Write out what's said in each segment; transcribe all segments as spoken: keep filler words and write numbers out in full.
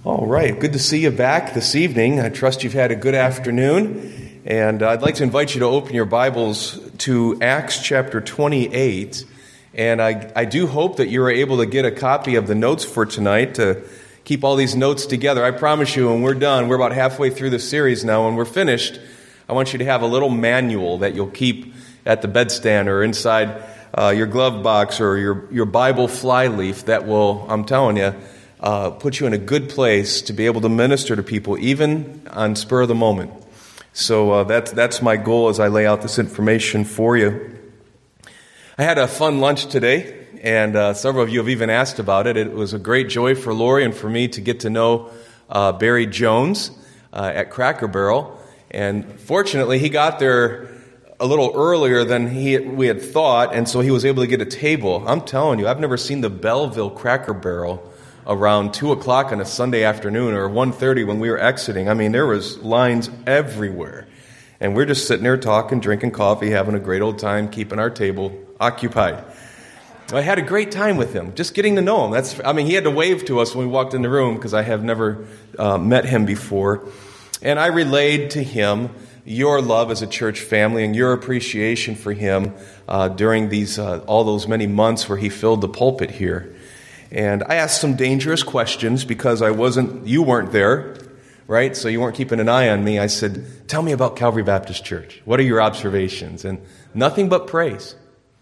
All right, good to see you back this evening. I trust you've had a good afternoon. And I'd like to invite you to open your Bibles to Acts chapter twenty-eight. And I, I do hope that you're able to get a copy of the notes for tonight to keep all these notes together. I promise you, when we're done, we're about halfway through the series now. When we're finished, I want you to have a little manual that you'll keep at the bedstand or inside uh, your glove box or your, your Bible flyleaf that will, I'm telling you, Uh, put you in a good place to be able to minister to people, even on spur of the moment. So uh, that's that's my goal as I lay out this information for you. I had a fun lunch today, and uh, several of you have even asked about it. It was a great joy for Lori and for me to get to know uh, Barry Jones uh, at Cracker Barrel. And fortunately, he got there a little earlier than he we had thought, and so he was able to get a table. I'm telling you, I've never seen the Belleville Cracker Barrel around two o'clock on a Sunday afternoon or one thirty when we were exiting. I mean, there was lines everywhere. And we're just sitting there talking, drinking coffee, having a great old time, keeping our table occupied. I had a great time with him, just getting to know him. That's, I mean, he had to wave to us when we walked in the room because I have never uh, met him before. And I relayed to him your love as a church family and your appreciation for him uh, during these uh, all those many months where he filled the pulpit here. And I asked some dangerous questions because I wasn't, you weren't there, right? So you weren't keeping an eye on me. I said, tell me about Calvary Baptist Church. What are your observations? And nothing but praise.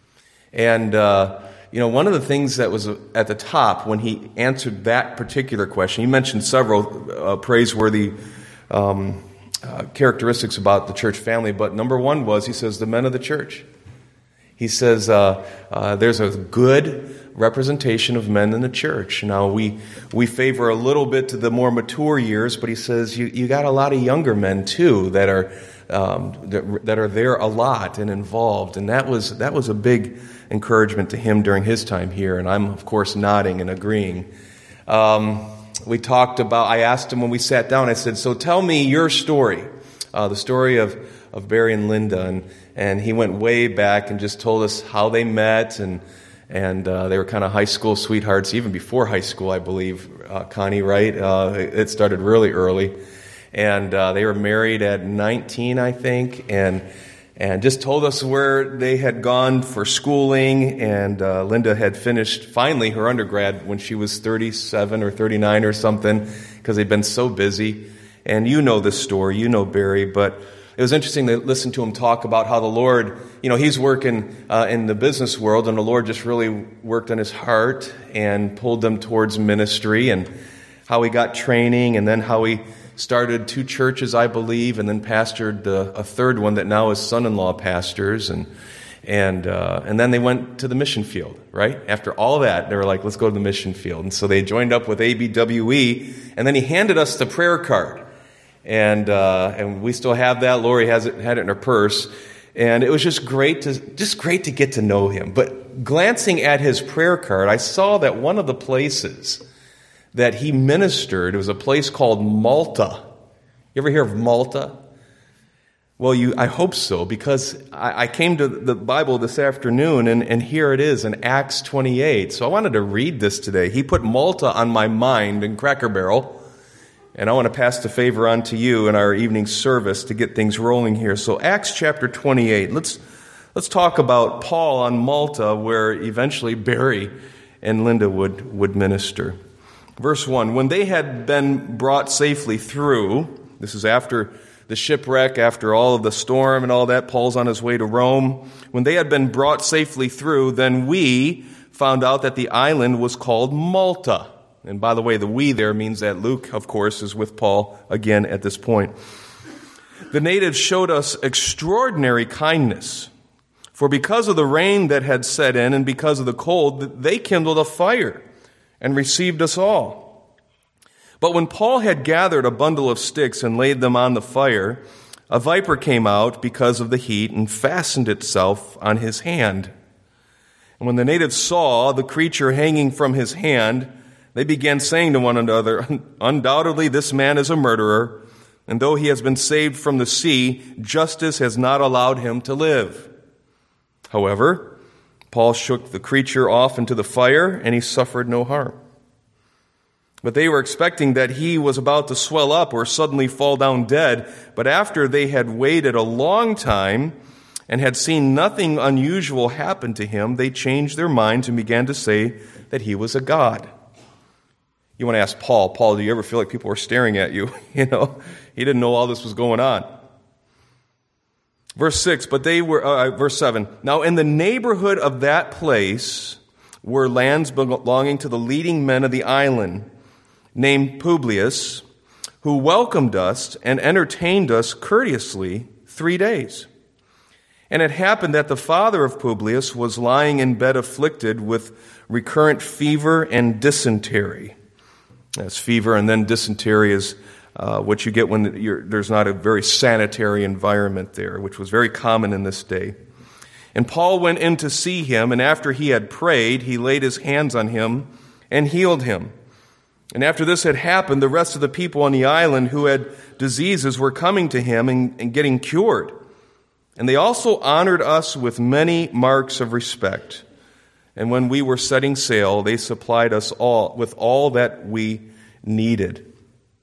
And, uh, you know, one of the things that was at the top when he answered that particular question, he mentioned several uh, praiseworthy um, uh, characteristics about the church family, but number one was, he says, the men of the church. He says uh, uh, there's a good representation of men in the church. Now, we we favor a little bit to the more mature years, but he says you, you got a lot of younger men, too, that are um, that, that are there a lot and involved. And that was that was a big encouragement to him during his time here. And I'm, of course, nodding and agreeing. Um, we talked about, I asked him when we sat down, I said, so tell me your story, uh, the story of, of Barry and Linda. And, and he went way back and just told us how they met, and And uh, they were kind of high school sweethearts, even before high school, I believe, uh, Connie, right? Uh, it started really early. And uh, they were married at nineteen, I think, and and just told us where they had gone for schooling. And uh, Linda had finished, finally, her undergrad when she was thirty-seven or thirty-nine or something, because they'd been so busy. And you know this story, you know Barry, but it was interesting to listen to him talk about how the Lord, you know, he's working uh, in the business world, and the Lord just really worked on his heart and pulled them towards ministry, and how he got training, and then how he started two churches, I believe, and then pastored the, a third one that now his son-in-law pastors, and and uh, and then they went to the mission field, right? After all that, they were like, let's go to the mission field. And so they joined up with A B W E, and then he handed us the prayer card. And uh, and we still have that. Lori has it, had it in her purse, and it was just great to just great to get to know him. But glancing at his prayer card, I saw that one of the places that he ministered was a place called Malta. You ever hear of Malta? Well, you I hope so, because I, I came to the Bible this afternoon, and, and here it is in Acts twenty-eight. So I wanted to read this today. He put Malta on my mind in Cracker Barrel. And I want to pass the favor on to you in our evening service to get things rolling here. So Acts chapter twenty-eight. Let's let's talk about Paul on Malta, where eventually Barry and Linda would, would minister. Verse one, when they had been brought safely through, this is after the shipwreck, after all of the storm and all that, Paul's on his way to Rome. When they had been brought safely through, then we found out that the island was called Malta. And by the way, the we there means that Luke, of course, is with Paul again at this point. The natives showed us extraordinary kindness, for because of the rain that had set in and because of the cold, they kindled a fire and received us all. But when Paul had gathered a bundle of sticks and laid them on the fire, a viper came out because of the heat and fastened itself on his hand. And when the natives saw the creature hanging from his hand, they began saying to one another, undoubtedly this man is a murderer, and though he has been saved from the sea, justice has not allowed him to live. However, Paul shook the creature off into the fire, and he suffered no harm. But they were expecting that he was about to swell up or suddenly fall down dead. But after they had waited a long time and had seen nothing unusual happen to him, they changed their minds and began to say that he was a god. You want to ask Paul, Paul, do you ever feel like people were staring at you? You know, he didn't know all this was going on. Verse six, but they were, uh, verse seven, now in the neighborhood of that place were lands belonging to the leading men of the island, named Publius, who welcomed us and entertained us courteously three days. And it happened that the father of Publius was lying in bed afflicted with recurrent fever and dysentery. That's fever, and then dysentery is uh, what you get when you're, there's not a very sanitary environment there, which was very common in this day. And Paul went in to see him, and after he had prayed, he laid his hands on him and healed him. And after this had happened, the rest of the people on the island who had diseases were coming to him and, and getting cured. And they also honored us with many marks of respect. And when we were setting sail, they supplied us all with all that we needed.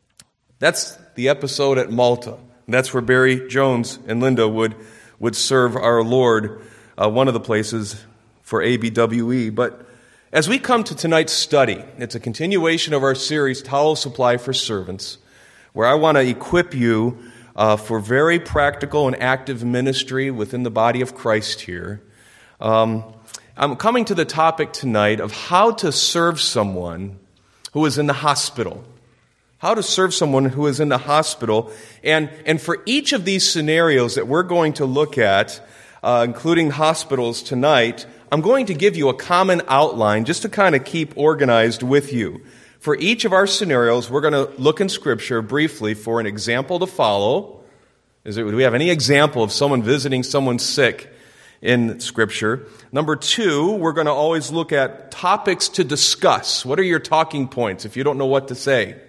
That's the episode at Malta. That's where Barry Jones and Linda would, would serve our Lord, uh, one of the places for A B W E. But as we come to tonight's study, it's a continuation of our series, Towel Supply for Servants, where I want to equip you uh, for very practical and active ministry within the body of Christ here. Um, I'm coming to the topic tonight of how to serve someone who is in the hospital. How to serve someone who is in the hospital. And, and for each of these scenarios that we're going to look at, uh, including hospitals tonight, I'm going to give you a common outline just to kind of keep organized with you. For each of our scenarios, we're going to look in Scripture briefly for an example to follow. Is there, do we have any example of someone visiting someone sick in Scripture? Number two, we're going to always look at topics to discuss. What are your talking points if you don't know what to say?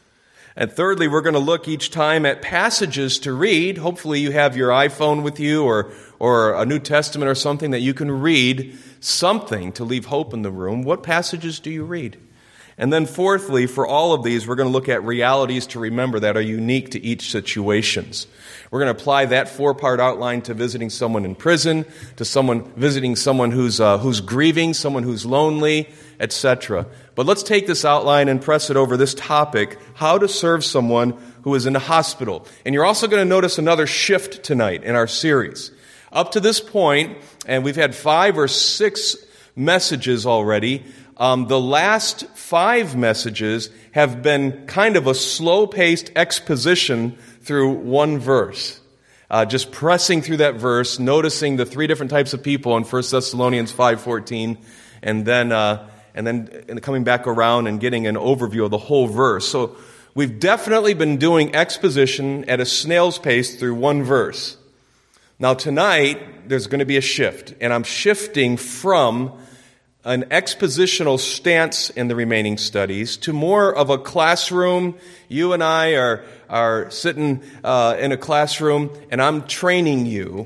And thirdly, we're going to look each time at passages to read. Hopefully you have your iPhone with you or, or a New Testament or something that you can read something to leave hope in the room. What passages do you read? And then fourthly, for all of these, we're going to look at realities to remember that are unique to each situations. We're going to apply that four-part outline to visiting someone in prison, to someone visiting someone who's uh, who's grieving, someone who's lonely, et cetera. But let's take this outline and press it over this topic, how to serve someone who is in the hospital. And you're also going to notice another shift tonight in our series. Up to this point, and we've had five or six messages already, um, the last five messages have been kind of a slow-paced exposition through one verse. Uh, just pressing through that verse, noticing the three different types of people in First Thessalonians five fourteen, and then uh, and then coming back around and getting an overview of the whole verse. So we've definitely been doing exposition at a snail's pace through one verse. Now tonight, there's going to be a shift, and I'm shifting from an expositional stance in the remaining studies to more of a classroom. You and I are are sitting uh, in a classroom, and I'm training you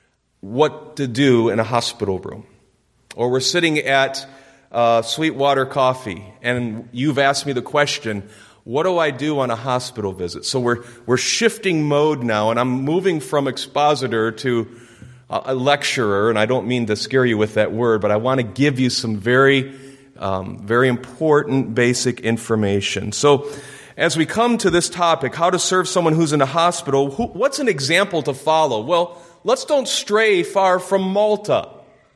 what to do in a hospital room. Or we're sitting at uh, Sweetwater Coffee, and you've asked me the question, what do I do on a hospital visit? So we're we're shifting mode now, and I'm moving from expositor to a lecturer, and I don't mean to scare you with that word, but I want to give you some very, um, very important basic information. So as we come to this topic, how to serve someone who's in a hospital, who, what's an example to follow? Well, let's don't stray far from Malta.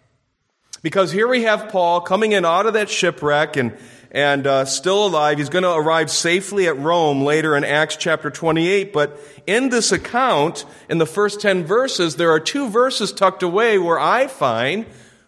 Because here we have Paul coming in out of that shipwreck and and uh, still alive. He's going to arrive safely at Rome later in Acts chapter twenty-eight. But in this account, in the first ten verses, there are two verses tucked away where I find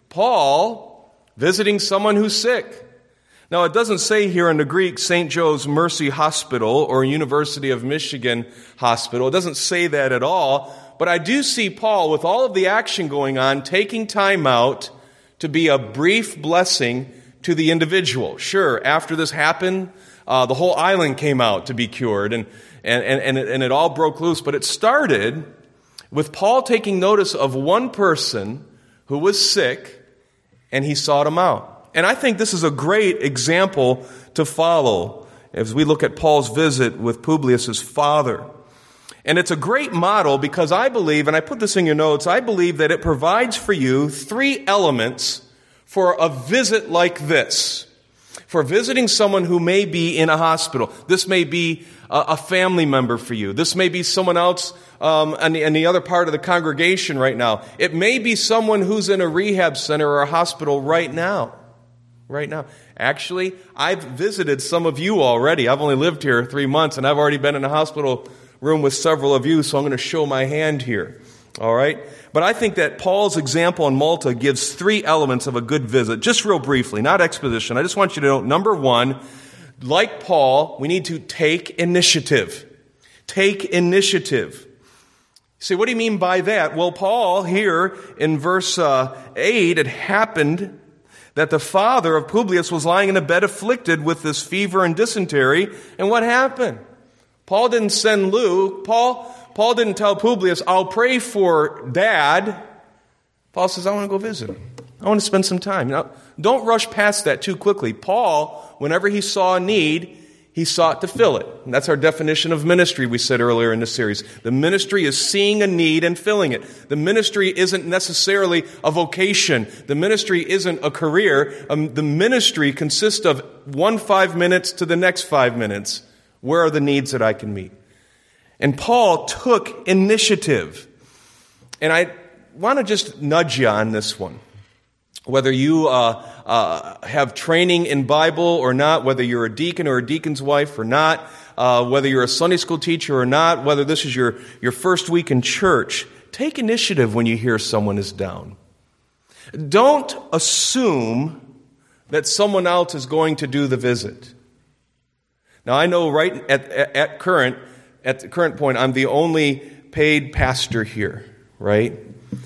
Paul visiting someone who's sick. Now, it doesn't say here in the Greek Saint Joe's Mercy Hospital or University of Michigan Hospital. It doesn't say that at all. But I do see Paul, with all of the action going on, taking time out to be a brief blessing to the individual. Sure, after this happened, uh, the whole island came out to be cured, and, and, and, and, it, and it all broke loose. But it started with Paul taking notice of one person who was sick, and he sought him out. And I think this is a great example to follow as we look at Paul's visit with Publius' father. And it's a great model because I believe, and I put this in your notes, I believe that it provides for you three elements for a visit like this. For visiting someone who may be in a hospital. This may be a family member for you. This may be someone else um, in, the, in the other part of the congregation right now. It may be someone who's in a rehab center or a hospital right now. Right now. Actually, I've visited some of you already. I've only lived here three months, and I've already been in a hospital room with several of you, so I'm going to show my hand here. All right? But I think that Paul's example in Malta gives three elements of a good visit. Just real briefly, not exposition. I just want you to know, number one, like Paul, we need to take initiative. Take initiative. See, what do you mean by that? Well, Paul here in verse uh, eight, it happened that the father of Publius was lying in a bed afflicted with this fever and dysentery. And what happened? Paul didn't send Luke. Paul, Paul didn't tell Publius, I'll pray for Dad. Paul says, I want to go visit him. I want to spend some time. Now, don't rush past that too quickly. Paul, whenever he saw a need, he sought to fill it. And that's our definition of ministry we said earlier in the series. The ministry is seeing a need and filling it. The ministry isn't necessarily a vocation. The ministry isn't a career. Um, the ministry consists of one five minutes to the next five minutes. Where are the needs that I can meet? And Paul took initiative. And I want to just nudge you on this one. Whether you uh, uh, have training in Bible or not, whether you're a deacon or a deacon's wife or not, uh, whether you're a Sunday school teacher or not, whether this is your, your first week in church, take initiative when you hear someone is down. Don't assume that someone else is going to do the visit. Now, I know right at, at, at current at the current point, I'm the only paid pastor here, right?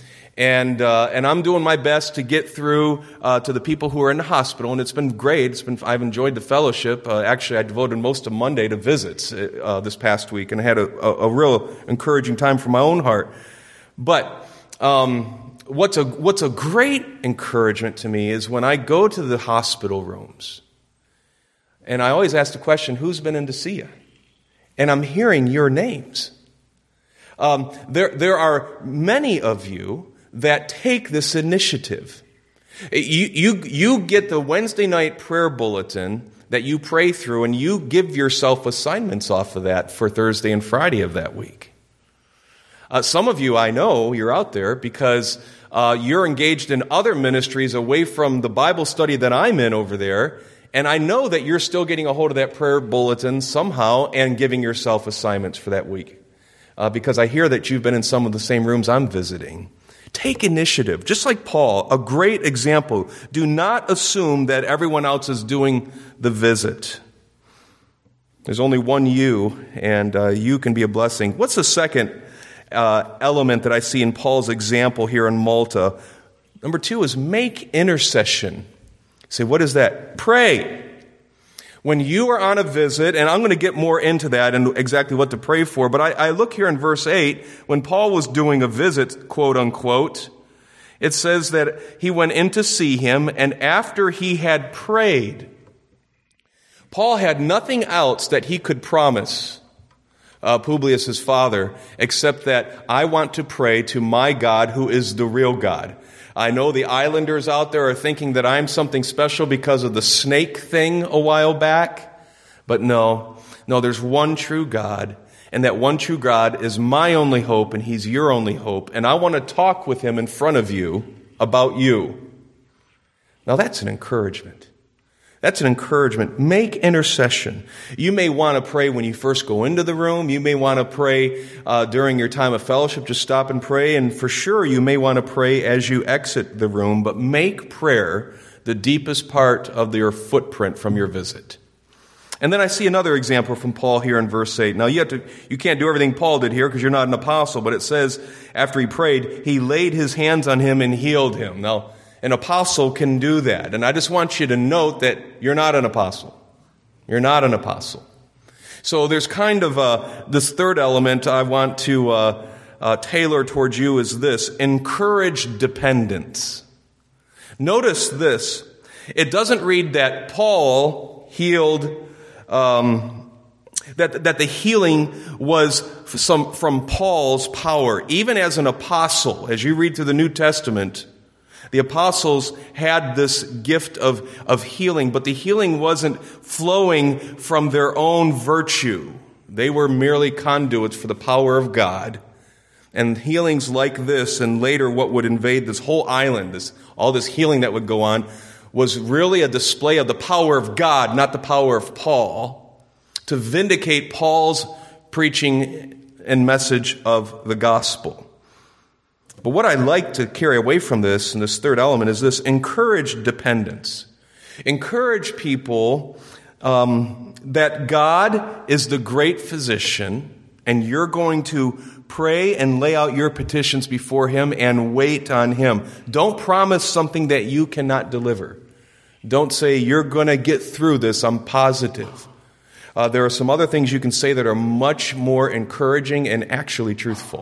And uh, and I'm doing my best to get through uh, to the people who are in the hospital, and it's been great. It's been I've enjoyed the fellowship. Uh, actually, I devoted most of Monday to visits uh, this past week, and I had a, a, a real encouraging time for my own heart. But um, what's a what's a great encouragement to me is when I go to the hospital rooms, and I always ask the question, "Who's been in to see you?" And I'm hearing your names. Um, there there are many of you that take this initiative. You, you, you get the Wednesday night prayer bulletin that you pray through, and you give yourself assignments off of that for Thursday and Friday of that week. Uh, some of you, I know, you're out there because uh, you're engaged in other ministries away from the Bible study that I'm in over there, and I know that you're still getting a hold of that prayer bulletin somehow and giving yourself assignments for that week. Uh, because I hear that you've been in some of the same rooms I'm visiting. Take initiative. Just like Paul, a great example. Do not assume that everyone else is doing the visit. There's only one you, and uh, you can be a blessing. What's the second uh, element that I see in Paul's example here in Malta? Number two is make intercession. Say, what is that? Pray. When you are on a visit, and I'm going to get more into that and exactly what to pray for, but I, I look here in verse eight, when Paul was doing a visit, quote unquote, it says that he went in to see him, and after he had prayed, Paul had nothing else that he could promise uh, Publius' father, except that I want to pray to my God who is the real God. I know the islanders out there are thinking that I'm something special because of the snake thing a while back. But no, no, there's one true God. And that one true God is my only hope, and he's your only hope. And I want to talk with him in front of you about you. Now that's an encouragement. That's an encouragement. Make intercession. You may want to pray when you first go into the room. You may want to pray uh, during your time of fellowship. Just stop and pray. And for sure, you may want to pray as you exit the room. But make prayer the deepest part of your footprint from your visit. And then I see another example from Paul here in verse eight. Now, you have to, you can't do everything Paul did here because you're not an apostle. But it says, after he prayed, he laid his hands on him and healed him. Now, an apostle can do that. And I just want you to note that you're not an apostle. You're not an apostle. So there's kind of uh, this third element I want to uh, uh, tailor towards you is this. Encourage dependence. Notice this. It doesn't read that Paul healed um, that, that the healing was some, from Paul's power. Even as an apostle, as you read through the New Testament, the apostles had this gift of, of healing, but the healing wasn't flowing from their own virtue. They were merely conduits for the power of God. And healings like this, and later what would invade this whole island, this all this healing that would go on, was really a display of the power of God, not the power of Paul, to vindicate Paul's preaching and message of the gospel. But what I'd like to carry away from this, and this third element, is this: encourage dependence. Encourage people um, that God is the great physician, and you're going to pray and lay out your petitions before Him and wait on Him. Don't promise something that you cannot deliver. Don't say, you're going to get through this, I'm positive. Uh, there are some other things you can say that are much more encouraging and actually truthful.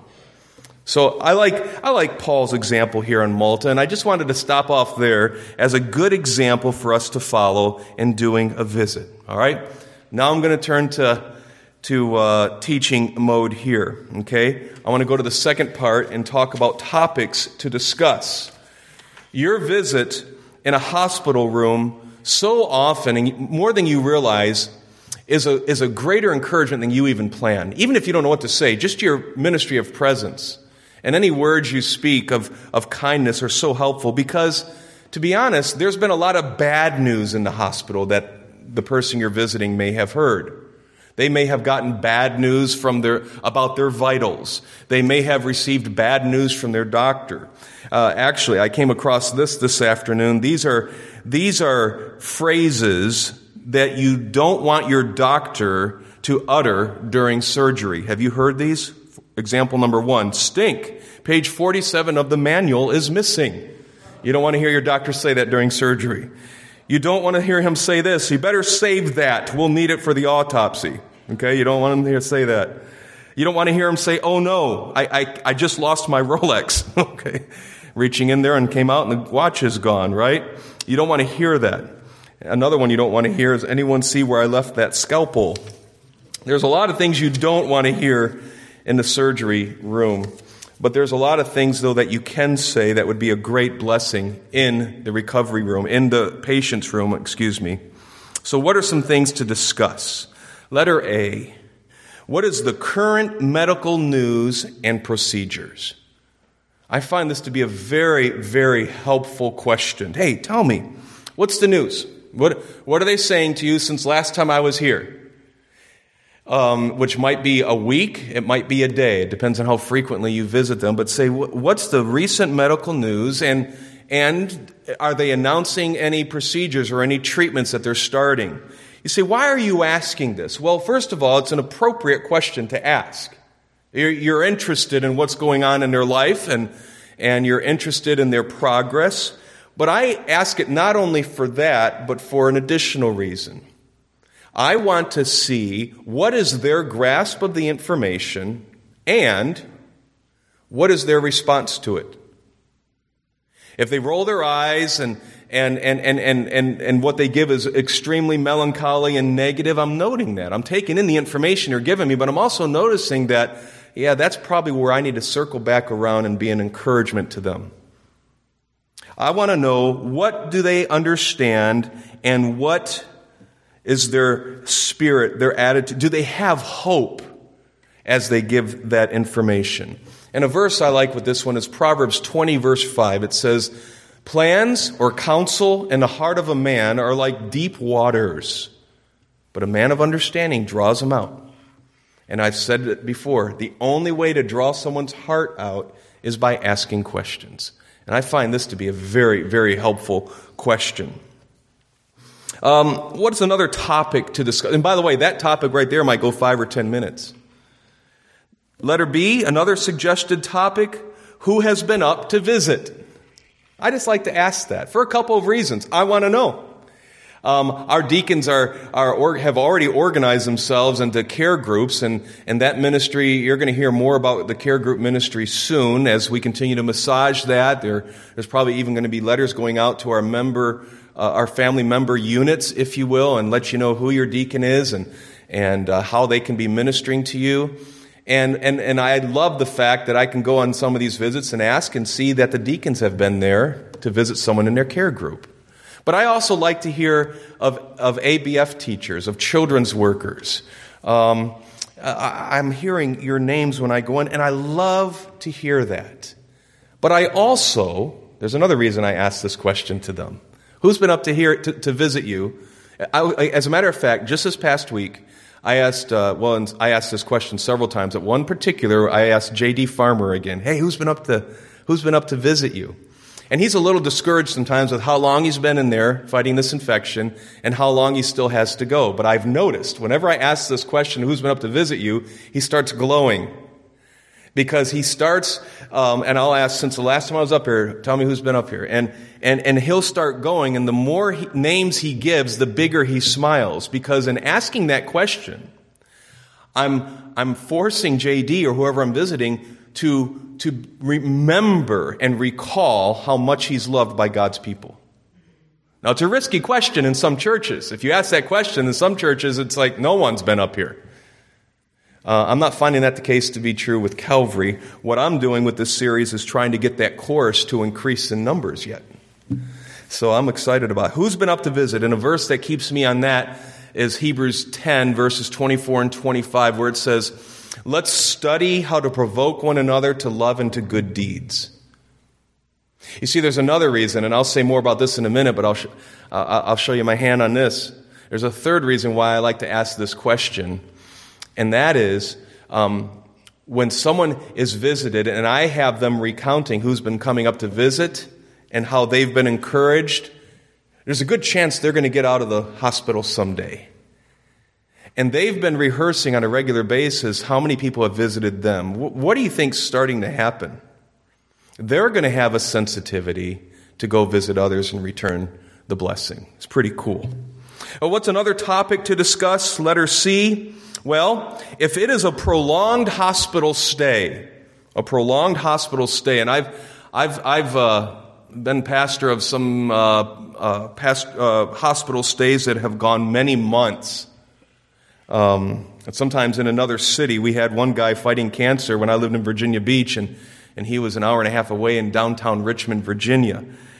So I like I like Paul's example here on Malta, and I just wanted to stop off there as a good example for us to follow in doing a visit. All right? Now I'm going to turn to to uh, teaching mode here. Okay? I want to go to the second part and talk about topics to discuss. Your visit in a hospital room so often, and more than you realize, is a is a greater encouragement than you even plan. Even if you don't know what to say, just your ministry of presence and any words you speak of, of kindness are so helpful, because, to be honest, there's been a lot of bad news in the hospital that the person you're visiting may have heard. They may have gotten bad news from their about their vitals. They may have received bad news from their doctor. Uh, actually, I came across this this afternoon. These are these are phrases that you don't want your doctor to utter during surgery. Have you heard these? Example number one: stink. Page forty-seven of the manual is missing. You don't want to hear your doctor say that during surgery. You don't want to hear him say this: you better save that, we'll need it for the autopsy. Okay, you don't want him to say that. You don't want to hear him say, oh no, I, I, I just lost my Rolex. Okay, reaching in there and came out and the watch is gone, right? You don't want to hear that. Another one you don't want to hear is, anyone see where I left that scalpel? There's a lot of things you don't want to hear in the surgery room. But there's a lot of things, though, that you can say that would be a great blessing in the recovery room, in the patient's room, excuse me. So what are some things to discuss? Letter A, what is the current medical news and procedures? I find this to be a very, very helpful question. Hey, tell me, what's the news? What, what are they saying to you since last time I was here? Um, which might be a week, it might be a day. It depends on how frequently you visit them. But say, what's the recent medical news, and and are they announcing any procedures or any treatments that they're starting? You say, why are you asking this? Well, first of all, it's an appropriate question to ask. You're, you're interested in what's going on in their life, and and you're interested in their progress. But I ask it not only for that, but for an additional reason. I want to see what is their grasp of the information and what is their response to it. If they roll their eyes and and and and and and, and what they give is extremely melancholy and negative, I'm noting that. I'm taking in the information you're giving me, but I'm also noticing that, yeah, that's probably where I need to circle back around and be an encouragement to them. I want to know, what do they understand, and what is their spirit, their attitude? Do they have hope as they give that information? And a verse I like with this one is Proverbs twenty, verse five. It says, plans or counsel in the heart of a man are like deep waters, but a man of understanding draws them out. And I've said it before, the only way to draw someone's heart out is by asking questions. And I find this to be a very, very helpful question. Um, what's another topic to discuss? And by the way, that topic right there might go five or ten minutes. Letter B, another suggested topic: who has been up to visit? I just like to ask that for a couple of reasons. I want to know. Um, our deacons are, are or, have already organized themselves into care groups, and, and that ministry, you're going to hear more about the care group ministry soon as we continue to massage that. There, there's probably even going to be letters going out to our member uh, our family member units, if you will, and let you know who your deacon is and and uh, how they can be ministering to you. And, and and I love the fact that I can go on some of these visits and ask and see that the deacons have been there to visit someone in their care group. But I also like to hear of, of A B F teachers, of children's workers. Um, I, I'm hearing your names when I go in, and I love to hear that. But I also, there's another reason I ask this question to them. Who's been up to here to, to visit you? I, as a matter of fact, just this past week, I asked, uh, well, and I asked this question several times. At one particular, I asked J D Farmer again, hey, who's been up to, who's been up to visit you? And he's a little discouraged sometimes with how long he's been in there fighting this infection and how long he still has to go. But I've noticed, whenever I ask this question, who's been up to visit you, he starts glowing. Because he starts, um, and I'll ask, since the last time I was up here, tell me who's been up here. And and and he'll start going, and the more he, names he gives, the bigger he smiles. Because in asking that question, I'm I'm forcing J D or whoever I'm visiting to to remember and recall how much he's loved by God's people. Now, it's a risky question in some churches. If you ask that question in some churches, it's like no one's been up here. Uh, I'm not finding that the case to be true with Calvary. What I'm doing with this series is trying to get that chorus to increase in numbers yet. So I'm excited about it. Who's been up to visit? And a verse that keeps me on that is Hebrews ten, verses twenty-four and twenty-five, where it says, let's study how to provoke one another to love and to good deeds. You see, there's another reason, and I'll say more about this in a minute, but I'll, sh- uh, I'll show you my hand on this. There's a third reason why I like to ask this question. And that is, um, when someone is visited and I have them recounting who's been coming up to visit and how they've been encouraged, there's a good chance they're going to get out of the hospital someday. And they've been rehearsing on a regular basis how many people have visited them. What do you think's starting to happen? They're going to have a sensitivity to go visit others and return the blessing. It's pretty cool. Well, what's another topic to discuss? Letter C. Well, if it is a prolonged hospital stay, a prolonged hospital stay, and I've I've I've uh, been pastor of some uh, uh, past uh, hospital stays that have gone many months. Um, and sometimes in another city, we had one guy fighting cancer when I lived in Virginia Beach, and and he was an hour and a half away in downtown Richmond, Virginia.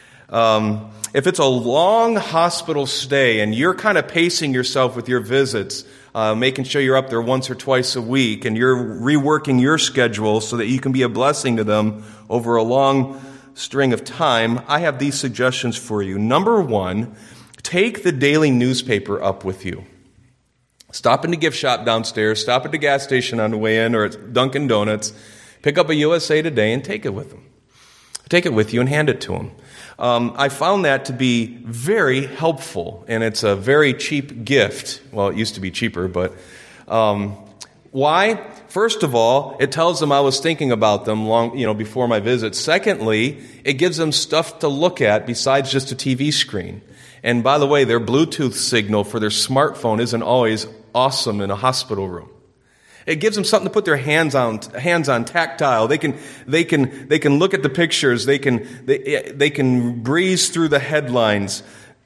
Um, if it's a long hospital stay and you're kind of pacing yourself with your visits, Uh, making sure you're up there once or twice a week, and you're reworking your schedule so that you can be a blessing to them over a long string of time, I have these suggestions for you. Number one, take the daily newspaper up with you. Stop in the gift shop downstairs, stop at the gas station on the way in, or at Dunkin' Donuts, pick up a U S A Today and take it with them. Take it with you and hand it to them. Um, I found that to be very helpful, and it's a very cheap gift. Well, it used to be cheaper, but um, why? First of all, it tells them I was thinking about them long, you know, before my visit. Secondly, it gives them stuff to look at besides just a T V screen. And by the way, their Bluetooth signal for their smartphone isn't always awesome in a hospital room. It gives them something to put their hands on, hands on, tactile. They can, they can, they can look at the pictures. They can, they, they can breeze through the headlines.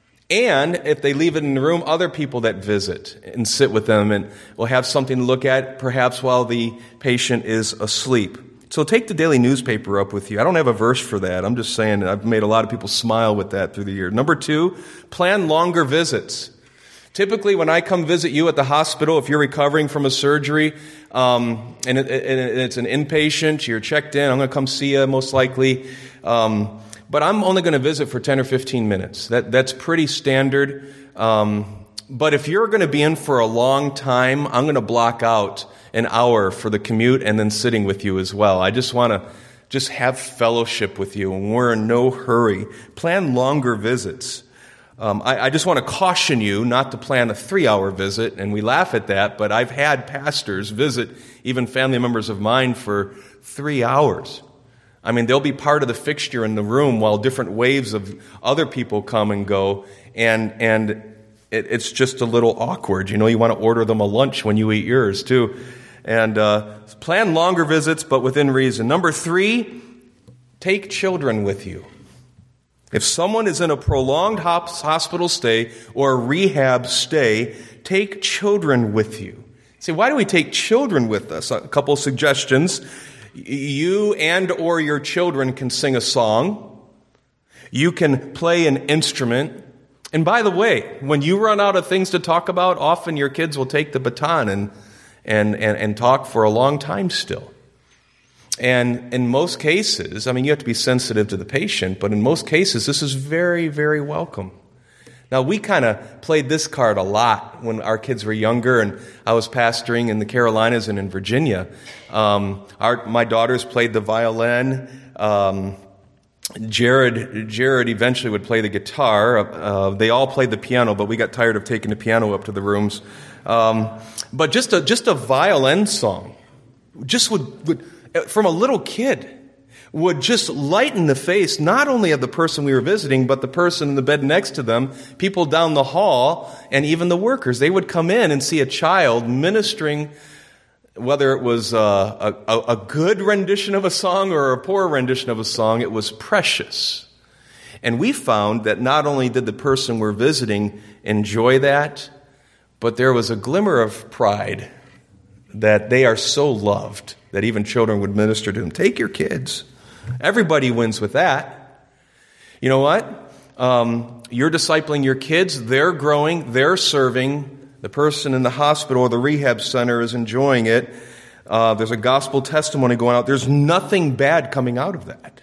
And if they leave it in the room, other people that visit and sit with them and will have something to look at, perhaps while the patient is asleep. So take the daily newspaper up with you. I don't have a verse for that. I'm just saying I've made a lot of people smile with that through the year. Number two, plan longer visits. Typically, when I come visit you at the hospital, if you're recovering from a surgery, um, and, it, and it's an inpatient, you're checked in, I'm going to come see you most likely. Um, but I'm only going to visit for ten or fifteen minutes. That, that's pretty standard. Um, but if you're going to be in for a long time, I'm going to block out an hour for the commute and then sitting with you as well. I just want to just have fellowship with you, and we're in no hurry. Plan longer visits. Um, I, I just want to caution you not to plan a three-hour visit, and we laugh at that, but I've had pastors visit even family members of mine for three hours. I mean, they'll be part of the fixture in the room while different waves of other people come and go, and and it, it's just a little awkward. You know, you want to order them a lunch when you eat yours, too. And uh, plan longer visits, but within reason. Number three, take children with you. If someone is in a prolonged hospital stay or a rehab stay, take children with you. See, why do we take children with us? A couple of suggestions. You and or your children can sing a song. You can play an instrument. And by the way, when you run out of things to talk about, often your kids will take the baton and and and, and talk for a long time still. And in most cases, I mean, you have to be sensitive to the patient, but in most cases, this is very, very welcome. Now, we kind of played this card a lot when our kids were younger, and I was pastoring in the Carolinas and in Virginia. Um, our, my daughters played the violin. Um, Jared, Jared eventually would play the guitar. Uh, they all played the piano, but we got tired of taking the piano up to the rooms. Um, but just a just a violin song, just would would. From a little kid, would just lighten the face not only of the person we were visiting, but the person in the bed next to them, people down the hall, and even the workers. They would come in and see a child ministering, whether it was a, a, a good rendition of a song or a poor rendition of a song, it was precious. And we found that not only did the person we're visiting enjoy that, but there was a glimmer of pride that they are so loved that even children would minister to them. Take your kids. Everybody wins with that. You know what? Um, you're discipling your kids. They're growing. They're serving. The person in the hospital or the rehab center is enjoying it. Uh, there's a gospel testimony going out. There's nothing bad coming out of that.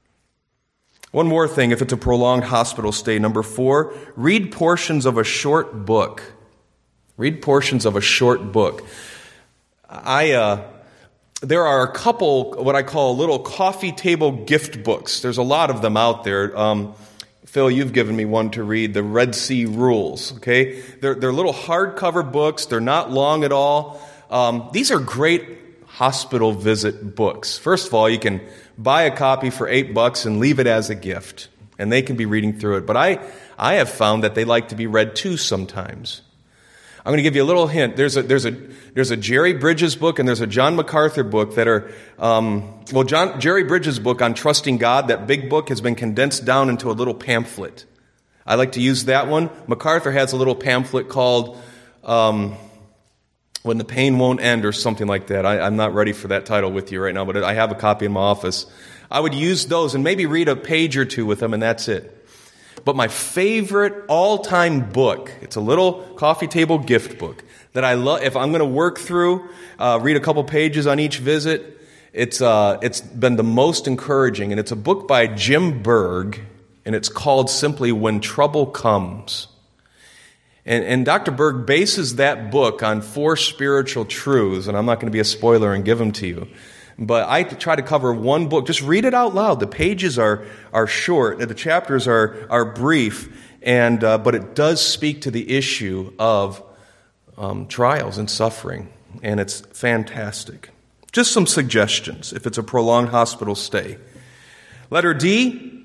One more thing, if it's a prolonged hospital stay. Number four, read portions of a short book. Read portions of a short book. I... Uh, There are a couple, what I call little coffee table gift books. There's a lot of them out there. Um, Phil, you've given me one to read, the Red Sea Rules, okay? They're, they're little hardcover books. They're not long at all. Um, these are great hospital visit books. First of all, you can buy a copy for eight bucks and leave it as a gift, and they can be reading through it. But I, I have found that they like to be read too sometimes. I'm going to give you a little hint. There's a there's a there's a Jerry Bridges book and there's a John MacArthur book that are um, well, John Jerry Bridges' book on trusting God. That big book has been condensed down into a little pamphlet. I like to use that one. MacArthur has a little pamphlet called um, "When the Pain Won't End" or something like that. I, I'm not ready for that title with you right now, but I have a copy in my office. I would use those and maybe read a page or two with them, and that's it. But my favorite all-time book, it's a little coffee table gift book that I love. If I'm going to work through, uh, read a couple pages on each visit, it's uh, it's been the most encouraging. And it's a book by Jim Berg, and it's called simply When Trouble Comes. And, and Doctor Berg bases that book on four spiritual truths, and I'm not going to be a spoiler and give them to you. But I try to cover one book. Just read it out loud. The pages are are short. The chapters are are brief, and uh, but it does speak to the issue of um, trials and suffering, and it's fantastic. Just some suggestions if it's a prolonged hospital stay. Letter D,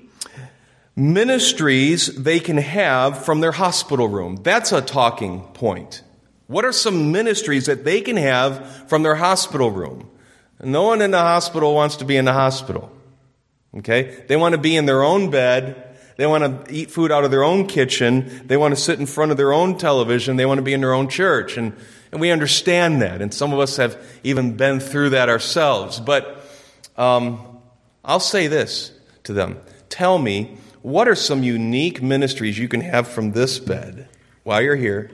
ministries they can have from their hospital room. That's a talking point. What are some ministries that they can have from their hospital room? No one in the hospital wants to be in the hospital. Okay? They want to be in their own bed. They want to eat food out of their own kitchen. They want to sit in front of their own television. They want to be in their own church. And, and we understand that. And some of us have even been through that ourselves. But um, I'll say this to them. Tell me, what are some unique ministries you can have from this bed while you're here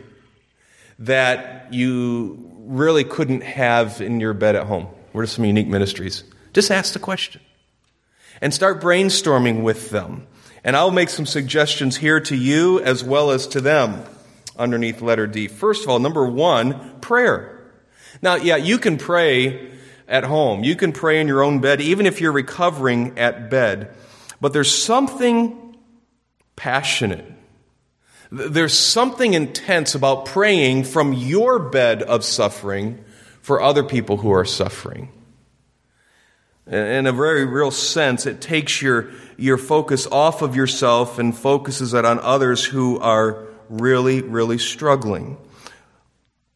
that you really couldn't have in your bed at home? What are some unique ministries? Just ask the question. And start brainstorming with them. And I'll make some suggestions here to you as well as to them underneath letter D. First of all, number one, prayer. Now, yeah, you can pray at home. You can pray in your own bed, even if you're recovering at bed. But there's something passionate. There's something intense about praying from your bed of suffering for other people who are suffering. In a very real sense, it takes your, your focus off of yourself and focuses it on others who are really, really struggling.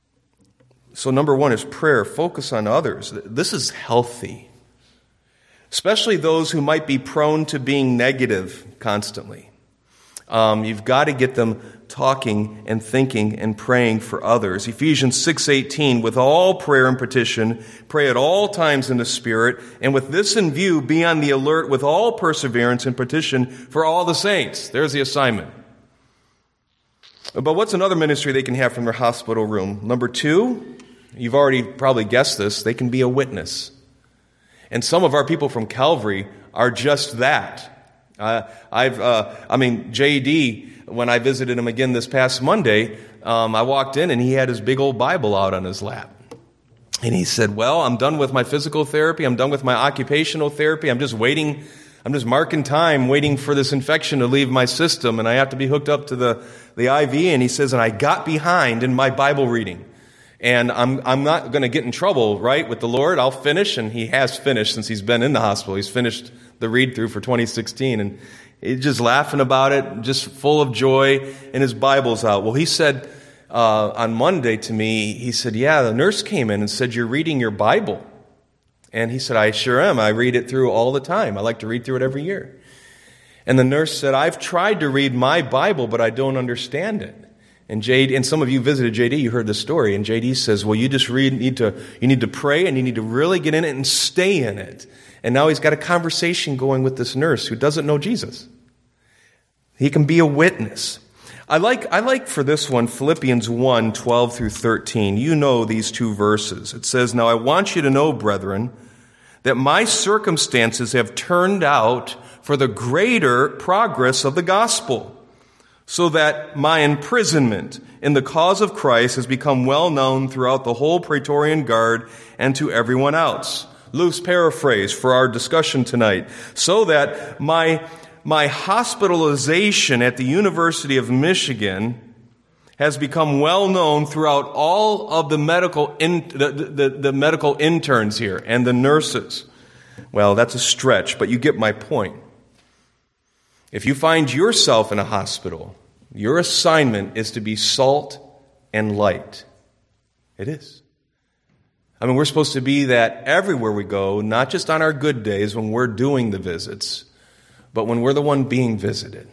So number one is prayer. Focus on others. This is healthy. especially those who might be prone to being negative constantly. Um, you've got to get them talking and thinking and praying for others. Ephesians six eighteen, with all prayer and petition, pray at all times in the Spirit, and with this in view, be on the alert with all perseverance and petition for all the saints. There's the assignment. But what's another ministry they can have from their hospital room? Number two, you've already probably guessed this, they can be a witness. And some of our people from Calvary are just that. Uh, I've, uh, I mean, J D, when I visited him again this past Monday, um, I walked in and he had his big old Bible out on his lap. And he said, well, I'm done with my physical therapy. I'm done with my occupational therapy. I'm just waiting. I'm just marking time, waiting for this infection to leave my system. And I have to be hooked up to the, the I V. And he says, and I got behind in my Bible reading. And I'm, I'm not going to get in trouble, right, with the Lord. I'll finish. And he has finished since he's been in the hospital. He's finished the read-through for twenty sixteen, and he's just laughing about it, just full of joy, and his Bible's out. Well, he said uh, on Monday to me, he said, yeah, the nurse came in and said, you're reading your Bible. And he said, I sure am. I read it through all the time. I like to read through it every year. And the nurse said, I've tried to read my Bible, but I don't understand it. And J D, and some of you visited J D, you heard the story, and J D says, well, you just read, need to, you need to pray, and you need to really get in it and stay in it. And now he's got a conversation going with this nurse who doesn't know Jesus. He can be a witness. I like, I like for this one, Philippians one, twelve through thirteen. You know these two verses. It says, now I want you to know, brethren, that my circumstances have turned out for the greater progress of the gospel, so that my imprisonment in the cause of Christ has become well known throughout the whole Praetorian Guard and to everyone else. Loose paraphrase for our discussion tonight. So that my, my hospitalization at the University of Michigan has become well known throughout all of the medical in, the, the, the medical interns here and the nurses. Well, that's a stretch, but you get my point. If you find yourself in a hospital, your assignment is to be salt and light. It is. I mean, we're supposed to be that everywhere we go, not just on our good days when we're doing the visits, but when we're the one being visited.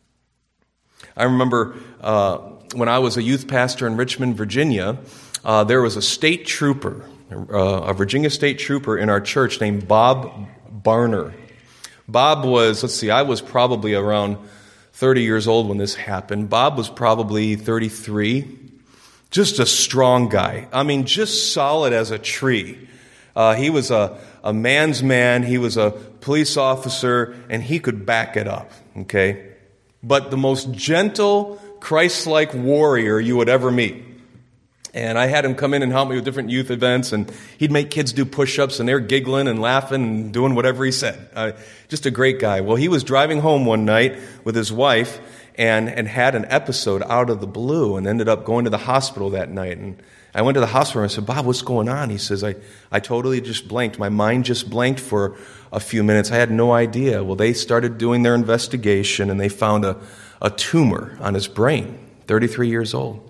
I remember uh, when I was a youth pastor in Richmond, Virginia, uh, there was a state trooper, uh, a Virginia state trooper in our church named Bob Barner. Bob was, let's see, I was probably around thirty years old when this happened. Bob was probably thirty-three. Just a strong guy. I mean, just solid as a tree. Uh, he was a, a man's man. He was a police officer, and he could back it up, okay? But the most gentle, Christ-like warrior you would ever meet. And I had him come in and help me with different youth events, and he'd make kids do push-ups, and they're giggling and laughing and doing whatever he said. Uh, just a great guy. Well, he was driving home one night with his wife, and, and had an episode out of the blue and ended up going to the hospital that night. And I went to the hospital and I said, Bob, what's going on? He says, I, I totally just blanked. My mind just blanked for a few minutes. I had no idea. Well, they started doing their investigation and they found a, a tumor on his brain, thirty-three years old.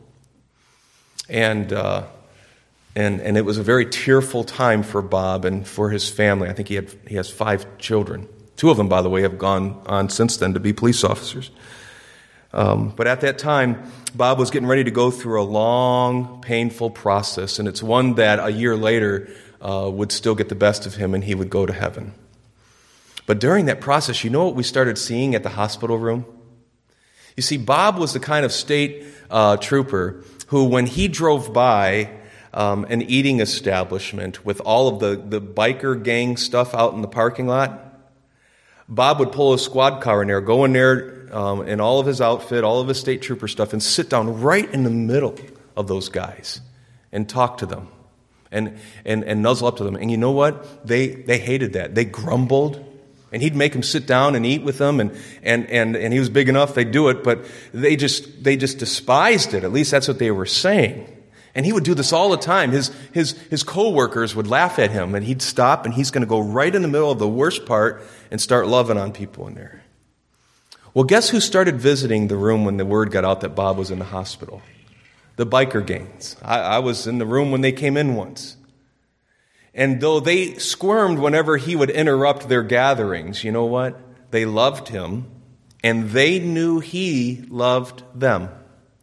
And, uh, and, and it was a very tearful time for Bob and for his family. I think he had, he has five children. Two of them, by the way, have gone on since then to be police officers. Um, but at that time, Bob was getting ready to go through a long, painful process, and it's one that a year later uh, would still get the best of him, and he would go to heaven. But during that process, you know what we started seeing at the hospital room? You see, Bob was the kind of state uh, trooper who, when he drove by um, an eating establishment with all of the, the biker gang stuff out in the parking lot, Bob would pull a squad car in there, go in there um, in all of his outfit, all of his state trooper stuff, and sit down right in the middle of those guys and talk to them and, and, and nuzzle up to them. And you know what? They, they hated that. They grumbled. And he'd make them sit down and eat with them, and, and, and, and he was big enough, they'd do it, but they just they just despised it. At least that's what they were saying. And he would do this all the time. His his his co-workers would laugh at him, and he'd stop, and he's going to go right in the middle of the worst part and start loving on people in there. Well, guess who started visiting the room when the word got out that Bob was in the hospital? The biker gangs. I, I was in the room when they came in once. And though they squirmed whenever he would interrupt their gatherings, you know what? They loved him, and they knew he loved them.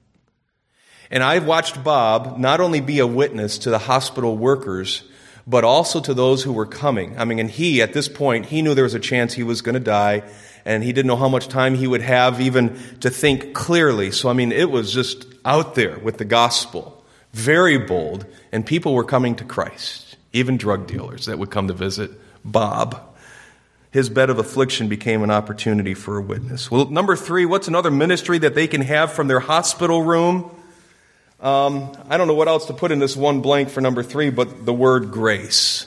And I've watched Bob not only be a witness to the hospital workers, but also to those who were coming. I mean, and he, at this point, he knew there was a chance he was going to die, and he didn't know how much time he would have even to think clearly. So, I mean, it was just out there with the gospel. Very bold, and people were coming to Christ. Even drug dealers that would come to visit Bob. His bed of affliction became an opportunity for a witness. Well, number three, what's another ministry that they can have from their hospital room? Um, I don't know what else to put in this one blank for number three, but the word grace.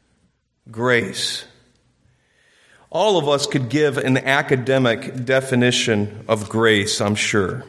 Grace. All of us could give an academic definition of grace, I'm sure.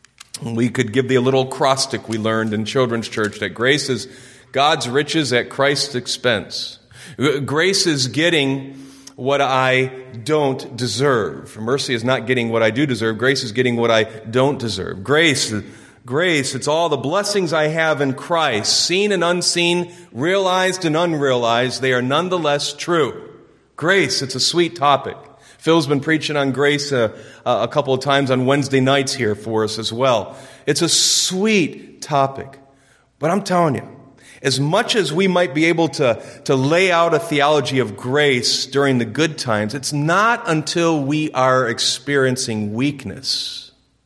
We could give the little acrostic we learned in children's church that grace is God's riches at Christ's expense. Grace is getting what I don't deserve. Mercy is not getting what I do deserve. Grace is getting what I don't deserve. Grace Grace, it's all the blessings I have in Christ, seen and unseen, realized and unrealized, they are nonetheless true. Grace, it's a sweet topic. Phil's been preaching on grace a, a couple of times on Wednesday nights here for us as well. It's a sweet topic. But I'm telling you, as much as we might be able to, to lay out a theology of grace during the good times, it's not until we are experiencing weakness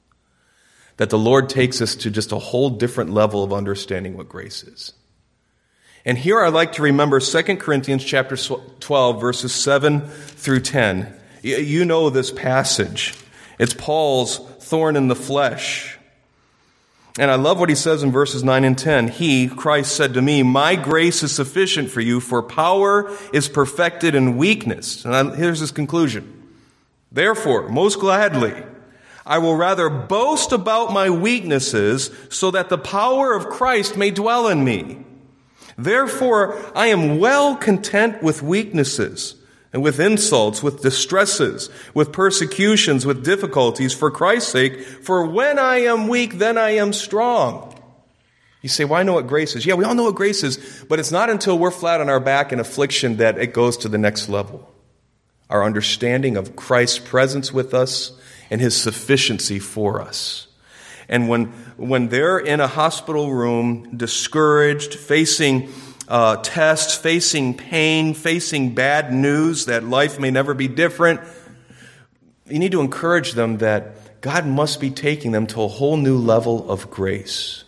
that the Lord takes us to just a whole different level of understanding what grace is. And here I like to remember Second Corinthians chapter twelve, verses seven through ten. You know this passage. It's Paul's thorn in the flesh. And I love what he says in verses nine and ten. He, Christ, said to me, "My grace is sufficient for you, for power is perfected in weakness." And I, here's his conclusion. "Therefore, most gladly, I will rather boast about my weaknesses so that the power of Christ may dwell in me. Therefore, I am well content with weaknesses and with insults, with distresses, with persecutions, with difficulties for Christ's sake. For when I am weak, then I am strong." You say, well, I know what grace is. Yeah, we all know what grace is, but it's not until we're flat on our back in affliction that it goes to the next level. Our understanding of Christ's presence with us and his sufficiency for us. And when when they're in a hospital room, discouraged, facing uh, tests, facing pain, facing bad news that life may never be different, you need to encourage them that God must be taking them to a whole new level of grace.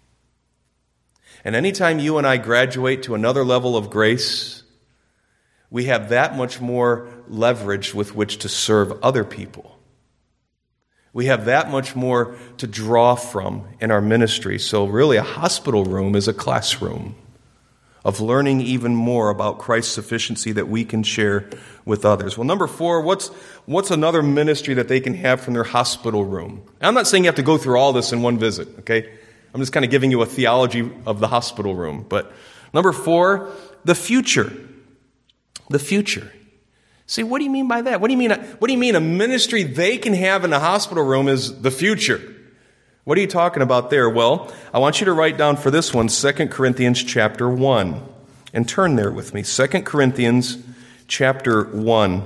And anytime you and I graduate to another level of grace, we have that much more leverage with which to serve other people. We have that much more to draw from in our ministry. So really, a hospital room is a classroom of learning even more about Christ's sufficiency that we can share with others. Well, number four, what's what's another ministry that they can have from their hospital room? And I'm not saying you have to go through all this in one visit, okay? I'm just kind of giving you a theology of the hospital room. But number four, the future. The future. See, what do you mean by that? What do you mean? What do you mean a ministry they can have in the hospital room is the future? What are you talking about there? Well, I want you to write down for this one Second Corinthians chapter one. And turn there with me. Second Corinthians chapter one.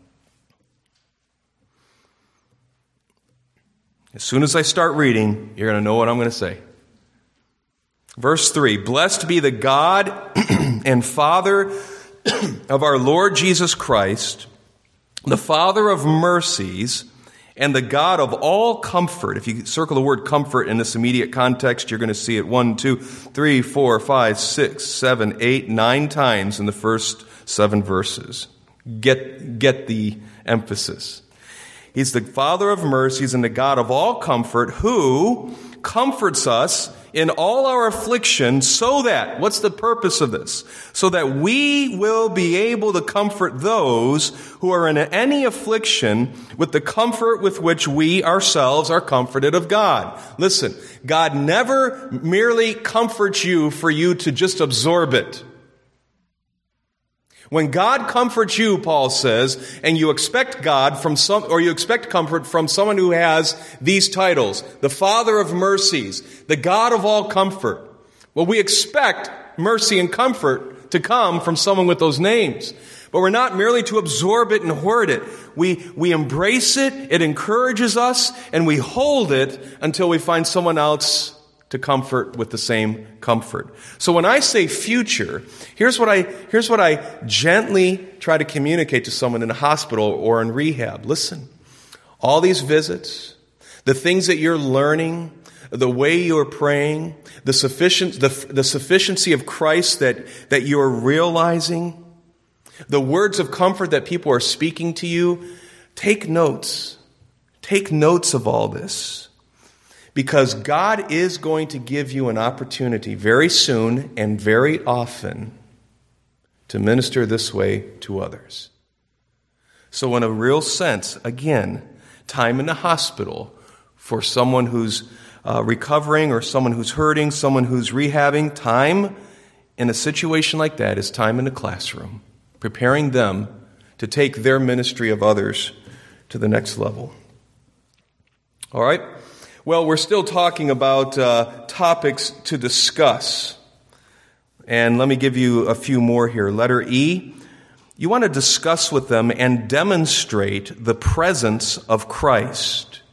As soon as I start reading, you're going to know what I'm going to say. Verse three, "Blessed be the God and Father of our Lord Jesus Christ, the Father of mercies, and the God of all comfort." If you circle the word comfort in this immediate context, you're going to see it one, two, three, four, five, six, seven, eight, nine times in the first seven verses. Get, get the emphasis. He's the Father of mercies and the God of all comfort, who comforts us in all our affliction, so that, what's the purpose of this? So that we will be able to comfort those who are in any affliction with the comfort with which we ourselves are comforted of God. Listen, God never merely comforts you for you to just absorb it. When God comforts you, Paul says, and you expect God from some, or you expect comfort from someone who has these titles, the Father of mercies, the God of all comfort. Well, we expect mercy and comfort to come from someone with those names. But we're not merely to absorb it and hoard it. We, we embrace it, it encourages us, and we hold it until we find someone else to comfort with the same comfort. So when I say future, here's what I, here's what I gently try to communicate to someone in a hospital or in rehab. Listen, all these visits, the things that you're learning, the way you're praying, the sufficient, the, the sufficiency of Christ that, that you're realizing, the words of comfort that people are speaking to you, take notes. Take notes of all this. Because God is going to give you an opportunity very soon and very often to minister this way to others. So in a real sense, again, time in the hospital for someone who's uh, recovering or someone who's hurting, someone who's rehabbing, time in a situation like that is time in the classroom, preparing them to take their ministry of others to the next level. All right? Well, we're still talking about uh, topics to discuss. And let me give you a few more here. Letter E, you want to discuss with them and demonstrate the presence of Christ.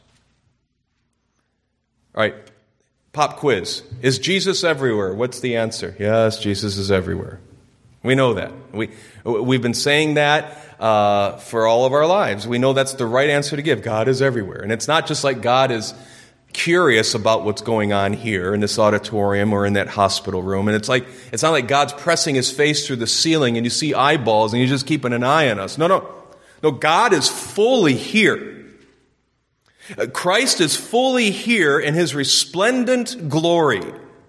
All right, pop quiz. Is Jesus everywhere? What's the answer? Yes, Jesus is everywhere. We know that. We, we've been saying that uh, for all of our lives. We know that's the right answer to give. God is everywhere. And it's not just like God is curious about what's going on here in this auditorium or in that hospital room. And it's like it's not like God's pressing his face through the ceiling and you see eyeballs and he's just keeping an eye on us. No, no. No, God is fully here. Christ is fully here in his resplendent glory.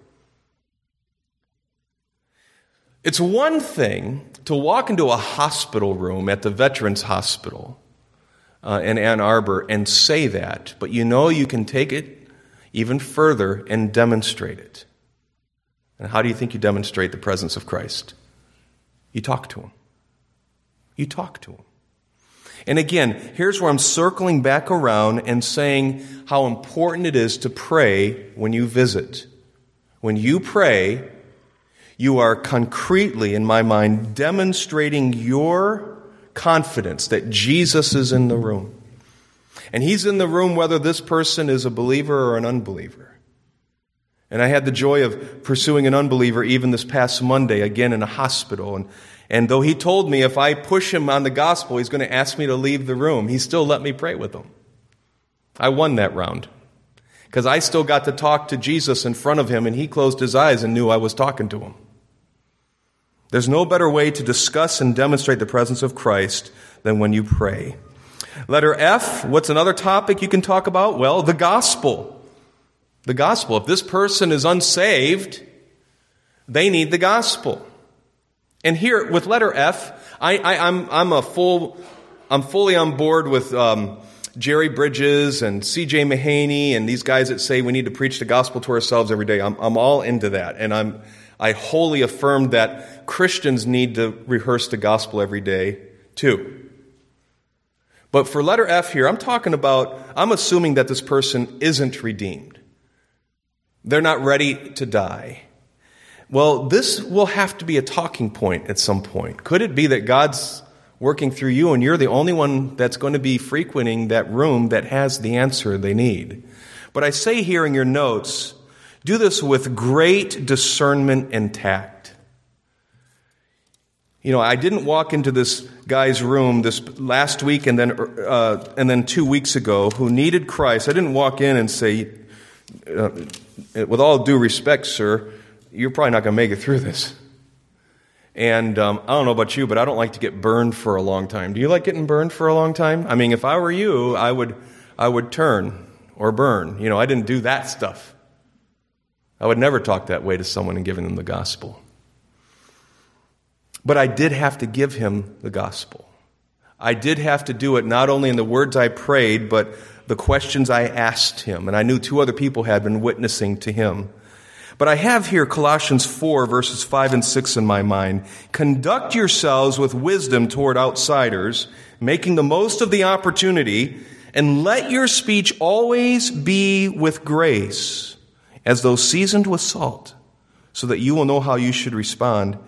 It's one thing to walk into a hospital room at the Veterans Hospital uh, in Ann Arbor and say that, but you know you can take it even further and demonstrate it. And how do you think you demonstrate the presence of Christ? You talk to him. You talk to him. And again, here's where I'm circling back around and saying how important it is to pray when you visit. When you pray, you are concretely, in my mind, demonstrating your confidence that Jesus is in the room. And he's in the room whether this person is a believer or an unbeliever. And I had the joy of pursuing an unbeliever even this past Monday, again in a hospital. And, and though he told me if I push him on the gospel, he's going to ask me to leave the room, he still let me pray with him. I won that round. Because I still got to talk to Jesus in front of him, and he closed his eyes and knew I was talking to him. There's no better way to discuss and demonstrate the presence of Christ than when you pray. Letter F, what's another topic you can talk about? Well, the gospel. The gospel. If this person is unsaved, they need the gospel. And here, with letter F, I, I, I'm, I'm a full, I'm fully on board with um, Jerry Bridges and C J Mahaney and these guys that say we need to preach the gospel to ourselves every day. I'm, I'm all into that, and I'm, I wholly affirm that Christians need to rehearse the gospel every day too. But for letter F here, I'm talking about, I'm assuming that this person isn't redeemed. They're not ready to die. Well, this will have to be a talking point at some point. Could it be that God's working through you and you're the only one that's going to be frequenting that room that has the answer they need? But I say here in your notes, do this with great discernment and tact. You know, I didn't walk into this guy's room this last week and then uh, and then two weeks ago who needed Christ. I didn't walk in and say, uh, with all due respect, sir, you're probably not going to make it through this. And um, I don't know about you, but I don't like to get burned for a long time. Do you like getting burned for a long time? I mean, if I were you, I would I would turn or burn. You know, I didn't do that stuff. I would never talk that way to someone and giving them the gospel. But I did have to give him the gospel. I did have to do it not only in the words I prayed, but the questions I asked him. And I knew two other people had been witnessing to him. But I have here Colossians four, verses five and six in my mind. Conduct yourselves with wisdom toward outsiders, making the most of the opportunity, and let your speech always be with grace, as though seasoned with salt, so that you will know how you should respond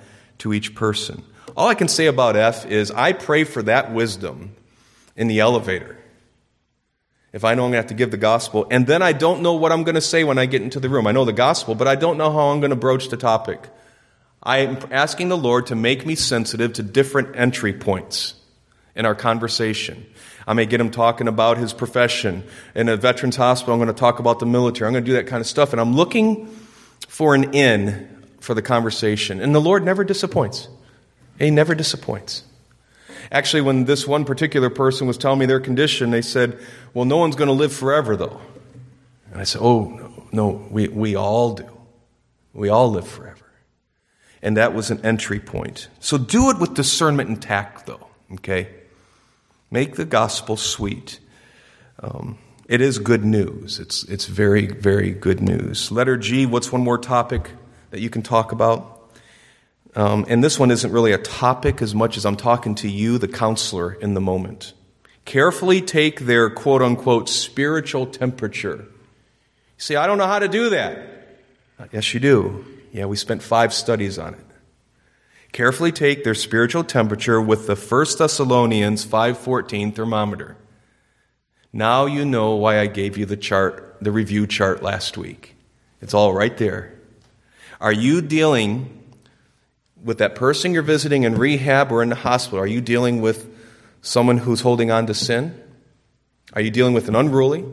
to each person. All I can say about F is I pray for that wisdom in the elevator. If I know I'm going to have to give the gospel, and then I don't know what I'm going to say when I get into the room. I know the gospel, but I don't know how I'm going to broach the topic. I am asking the Lord to make me sensitive to different entry points in our conversation. I may get him talking about his profession. In a veterans hospital, I'm going to talk about the military. I'm going to do that kind of stuff. And I'm looking for an in for the conversation. And the Lord never disappoints. He never disappoints. Actually, when this one particular person was telling me their condition, they said, well, no one's going to live forever, though. And I said, oh, no, no we, we all do. We all live forever. And that was an entry point. So do it with discernment and tact, though, okay? Make the gospel sweet. Um, it is good news. It's, it's very, very good news. Letter G, what's one more topic that you can talk about? Um, and this one isn't really a topic as much as I'm talking to you, the counselor, in the moment. Carefully take their quote-unquote spiritual temperature. You say, I don't know how to do that. Yes, you do. Yeah, we spent five studies on it. Carefully take their spiritual temperature with the First Thessalonians five fourteen thermometer. Now you know why I gave you the chart, the review chart last week. It's all right there. Are you dealing with that person you're visiting in rehab or in the hospital? Are you dealing with someone who's holding on to sin? Are you dealing with an unruly?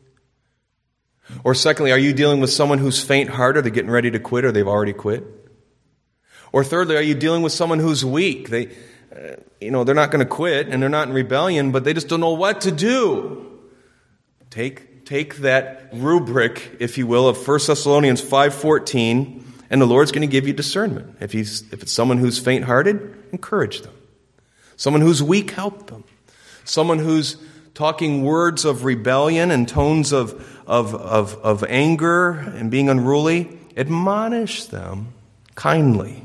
Or secondly, are you dealing with someone who's faint-hearted, they're getting ready to quit or they've already quit? Or thirdly, are you dealing with someone who's weak? They, uh, you know, they're not going to quit and they're not in rebellion, but they just don't know what to do. Take, take that rubric, if you will, of First Thessalonians five fourteen, and the Lord's going to give you discernment. If he's, if it's someone who's faint-hearted, encourage them. Someone who's weak, help them. Someone who's talking words of rebellion and tones of, of, of, of anger and being unruly, admonish them kindly.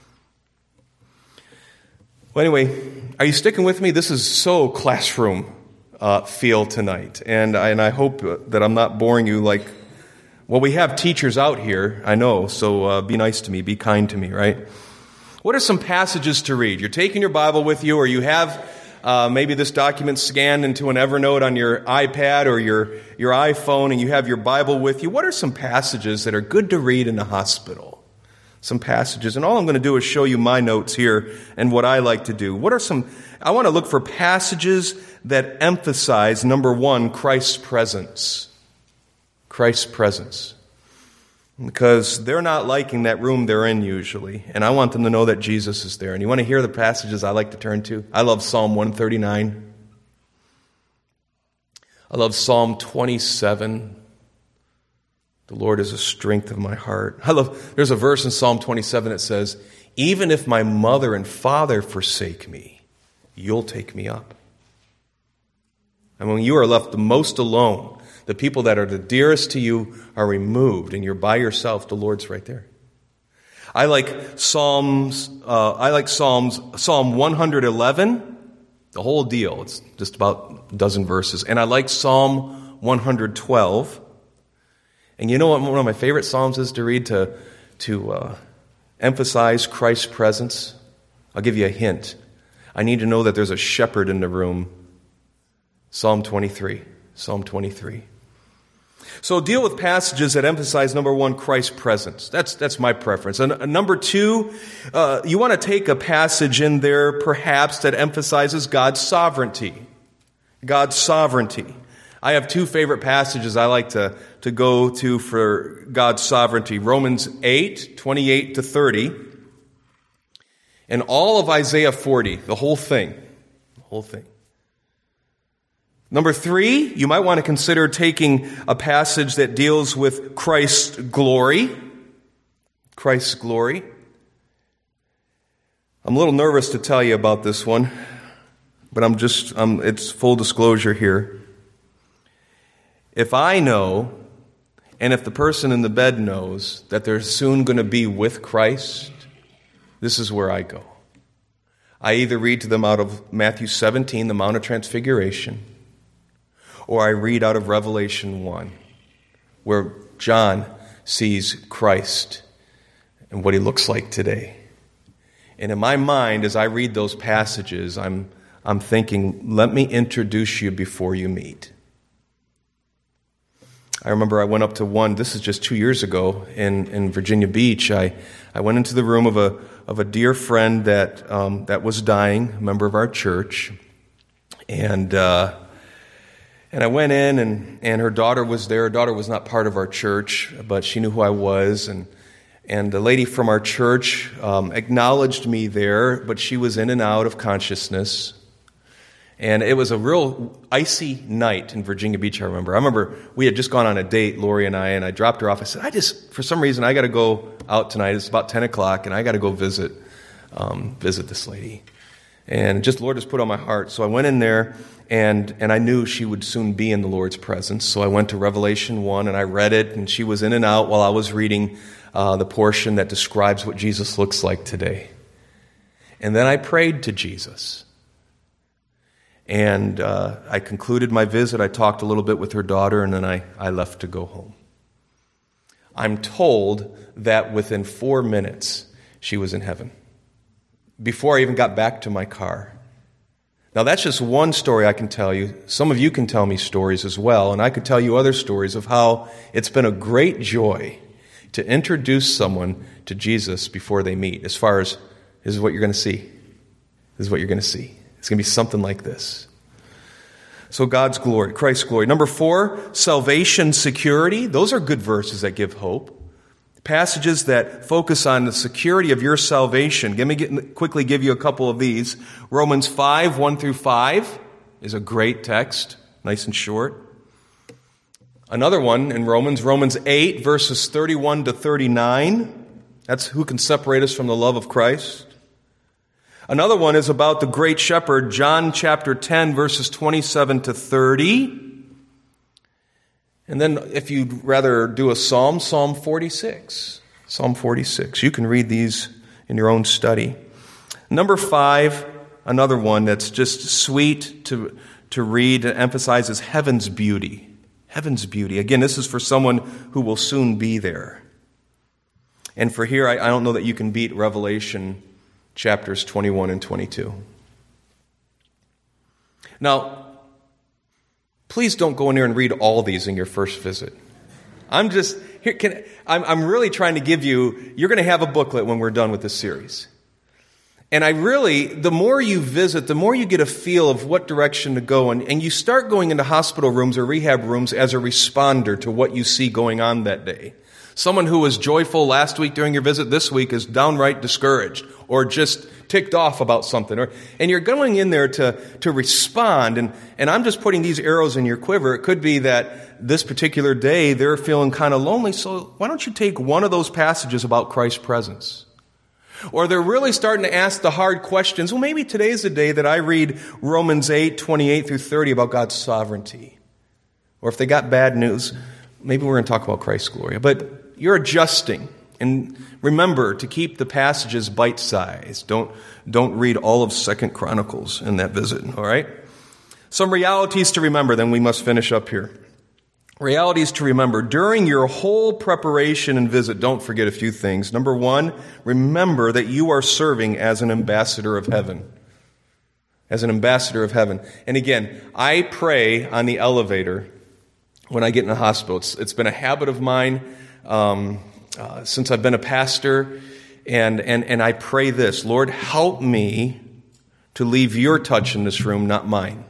Well, anyway, are you sticking with me? This is so classroom uh, feel tonight, and I, and I hope that I'm not boring you like, well, we have teachers out here, I know, so uh, be nice to me, be kind to me, right? What are some passages to read? You're taking your Bible with you, or you have uh, maybe this document scanned into an Evernote on your iPad or your, your iPhone, and you have your Bible with you. What are some passages that are good to read in the hospital? Some passages, and all I'm going to do is show you my notes here and what I like to do. What are some, I want to look for passages that emphasize, number one, Christ's presence. Christ's presence. Because they're not liking that room they're in usually, and I want them to know that Jesus is there. And you want to hear the passages I like to turn to? I love Psalm one thirty-nine. I love Psalm twenty-seven. The Lord is the strength of my heart. I love, there's a verse in Psalm twenty-seven that says, even if my mother and father forsake me, you'll take me up. And when you are left the most alone, the people that are the dearest to you are removed, and you're by yourself, the Lord's right there. I like Psalms, uh, I like Psalms, Psalm one eleven, the whole deal. It's just about a dozen verses. And I like Psalm one twelve. And you know what one of my favorite Psalms is to read to, to uh, emphasize Christ's presence? I'll give you a hint. I need to know that there's a shepherd in the room. Psalm twenty-three. Psalm twenty-three. So deal with passages that emphasize, number one, Christ's presence. That's that's my preference. And uh, number two, uh, you want to take a passage in there, perhaps, that emphasizes God's sovereignty. God's sovereignty. I have two favorite passages I like to, to go to for God's sovereignty. Romans eight, twenty-eight to thirty. And all of Isaiah forty, the whole thing. The whole thing. Number three, you might want to consider taking a passage that deals with Christ's glory. Christ's glory. I'm a little nervous to tell you about this one, but I'm just, um, it's full disclosure here. If I know, and if the person in the bed knows that they're soon going to be with Christ, this is where I go. I either read to them out of Matthew seventeen, the Mount of Transfiguration, or I read out of Revelation one, where John sees Christ and what he looks like today. And in my mind, as I read those passages, I'm, I'm thinking, let me introduce you before you meet. I remember I went up to one, this is just two years ago, in, in Virginia Beach. I, I went into the room of a of a dear friend that um, that was dying, a member of our church. And uh, and I went in, and, and her daughter was there. Her daughter was not part of our church, but she knew who I was. And and the lady from our church um, acknowledged me there, but she was in and out of consciousness. And it was a real icy night in Virginia Beach, I remember. I remember we had just gone on a date, Lori and I, and I dropped her off. I said, I just, for some reason, I got to go out tonight. It's about ten o'clock, and I got to go visit um, visit this lady. And just the Lord just put on my heart. So I went in there, and, and I knew she would soon be in the Lord's presence. So I went to Revelation one, and I read it, and she was in and out while I was reading uh, the portion that describes what Jesus looks like today. And then I prayed to Jesus. And uh, I concluded my visit. I talked a little bit with her daughter, and then I, I left to go home. I'm told that within four minutes, she was in heaven, before I even got back to my car. Now, that's just one story I can tell you. Some of you can tell me stories as well, and I could tell you other stories of how it's been a great joy to introduce someone to Jesus before they meet, as far as, this is what you're going to see. This is what you're going to see. It's going to be something like this. So God's glory, Christ's glory. Number four, salvation, security. Those are good verses that give hope. Passages that focus on the security of your salvation. Let me get, quickly give you a couple of these. Romans five, one through five is a great text, nice and short. Another one in Romans, Romans eight, verses thirty-one to thirty-nine. That's who can separate us from the love of Christ. Another one is about the great shepherd, John chapter ten, verses twenty-seven to thirty. And then if you'd rather do a psalm, Psalm forty-six. Psalm forty-six. You can read these in your own study. Number five, another one that's just sweet to, to read, it emphasizes heaven's beauty. Heaven's beauty. Again, this is for someone who will soon be there. And for here, I, I don't know that you can beat Revelation chapters twenty-one and twenty-two. Now, please don't go in there and read all these in your first visit. I'm just here. Can, I'm, I'm really trying to give you. You're going to have a booklet when we're done with this series, and I really, the more you visit, the more you get a feel of what direction to go, and, and you start going into hospital rooms or rehab rooms as a responder to what you see going on that day. Someone who was joyful last week during your visit this week is downright discouraged or just ticked off about something. Or, and you're going in there to, to respond, and, and I'm just putting these arrows in your quiver. It could be that this particular day they're feeling kind of lonely, so why don't you take one of those passages about Christ's presence? Or they're really starting to ask the hard questions. Well, maybe today's the day that I read Romans eight, twenty-eight through thirty about God's sovereignty. Or if they got bad news, maybe we're going to talk about Christ's glory. But you're adjusting. And remember to keep the passages bite-sized. Don't, don't read all of Second Chronicles in that visit, all right? Some realities to remember, then we must finish up here. Realities to remember. During your whole preparation and visit, don't forget a few things. Number one, remember that you are serving as an ambassador of heaven. As an ambassador of heaven. And again, I pray on the elevator when I get in the hospital. It's, it's been a habit of mine um, uh, since I've been a pastor, and, and, and I pray this, Lord, help me to leave your touch in this room, not mine.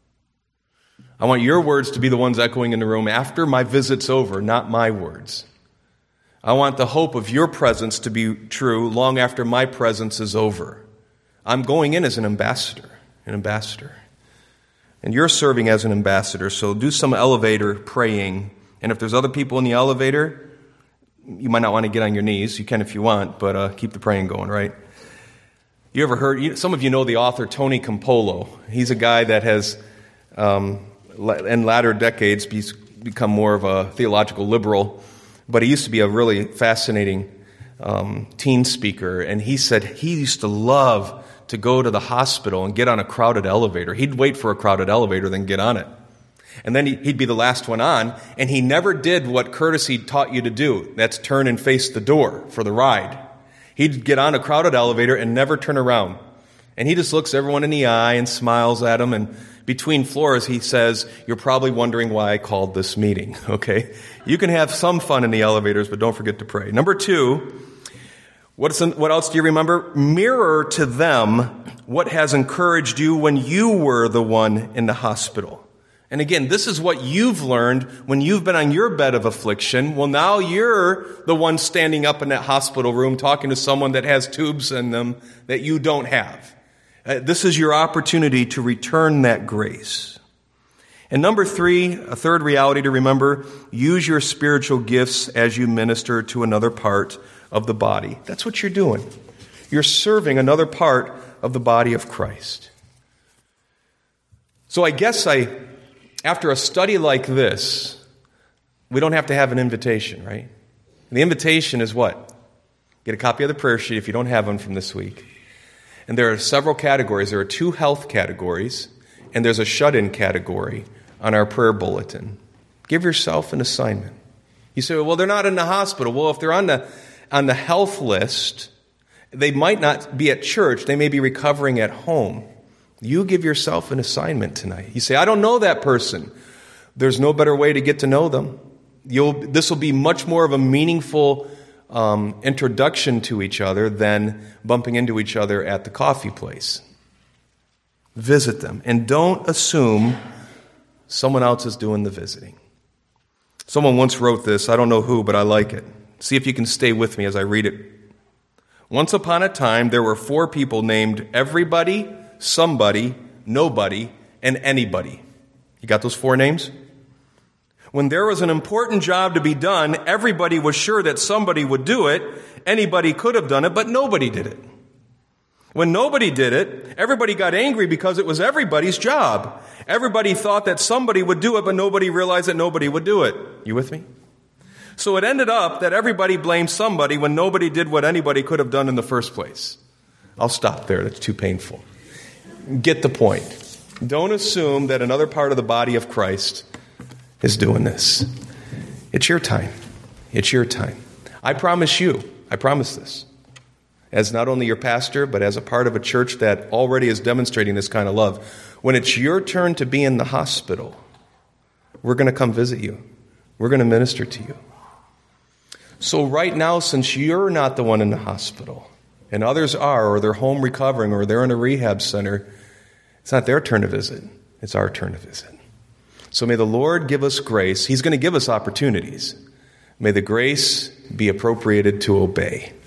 I want your words to be the ones echoing in the room after my visit's over, not my words. I want the hope of your presence to be true long after my presence is over. I'm going in as an ambassador, an ambassador. And you're serving as an ambassador, so do some elevator praying. And if there's other people in the elevator, you might not want to get on your knees. You can if you want, but uh, keep the praying going, right? You ever heard, you, some of you know the author Tony Campolo. He's a guy that has, um, in latter decades, he's become more of a theological liberal, but he used to be a really fascinating um, teen speaker, and he said he used to love to go to the hospital and get on a crowded elevator. He'd wait for a crowded elevator, then get on it. And then he'd be the last one on, and he never did what courtesy taught you to do. That's turn and face the door for the ride. He'd get on a crowded elevator and never turn around. And he just looks everyone in the eye and smiles at them. And between floors, he says, "You're probably wondering why I called this meeting." Okay? You can have some fun in the elevators, but don't forget to pray. Number two, what's, what else do you remember? Mirror to them what has encouraged you when you were the one in the hospital. And again, this is what you've learned when you've been on your bed of affliction. Well, now you're the one standing up in that hospital room talking to someone that has tubes in them that you don't have. Uh, this is your opportunity to return that grace. And number three, a third reality to remember, use your spiritual gifts as you minister to another part of the body. That's what you're doing. You're serving another part of the body of Christ. So I guess I... After a study like this, we don't have to have an invitation, right? And the invitation is what? Get a copy of the prayer sheet if you don't have one from this week. And there are several categories. There are two health categories, and there's a shut-in category on our prayer bulletin. Give yourself an assignment. You say, well, they're not in the hospital. Well, if they're on the on the health list, they might not be at church. They may be recovering at home. You give yourself an assignment tonight. You say, I don't know that person. There's no better way to get to know them. You'll, this will be much more of a meaningful um, introduction to each other than bumping into each other at the coffee place. Visit them. And don't assume someone else is doing the visiting. Someone once wrote this. I don't know who, but I like it. See if you can stay with me as I read it. Once upon a time, there were four people named everybody, somebody, nobody, and anybody. You got those four names? When there was an important job to be done, everybody was sure that somebody would do it. Anybody could have done it, but nobody did it. When nobody did it, everybody got angry because it was everybody's job. Everybody thought that somebody would do it, but nobody realized that nobody would do it. You with me? So it ended up that everybody blamed somebody when nobody did what anybody could have done in the first place. I'll stop there. That's too painful. Get the point. Don't assume that another part of the body of Christ is doing this. It's your time. It's your time. I promise you, I promise this, as not only your pastor, but as a part of a church that already is demonstrating this kind of love, when it's your turn to be in the hospital, we're going to come visit you. We're going to minister to you. So right now, since you're not the one in the hospital, and others are, or they're home recovering, or they're in a rehab center, it's not their turn to visit. It's our turn to visit. So may the Lord give us grace. He's going to give us opportunities. May the grace be appropriated to obey.